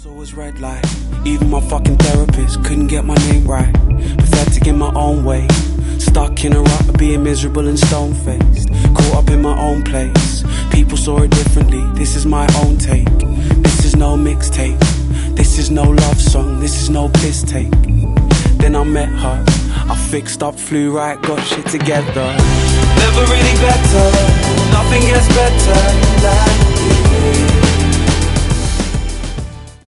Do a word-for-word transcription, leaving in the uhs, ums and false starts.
was always red light. Even my fucking therapist couldn't get my name right. Pathetic in my own way. Stuck in a rut of being miserable and stone-faced. Caught up in my own place. People saw it differently. This is my own take. This is no mixtape. This is no love song. This is no piss take. Then I met her. I fixed up, flew right, got shit together. Never really better. Nothing gets better like this.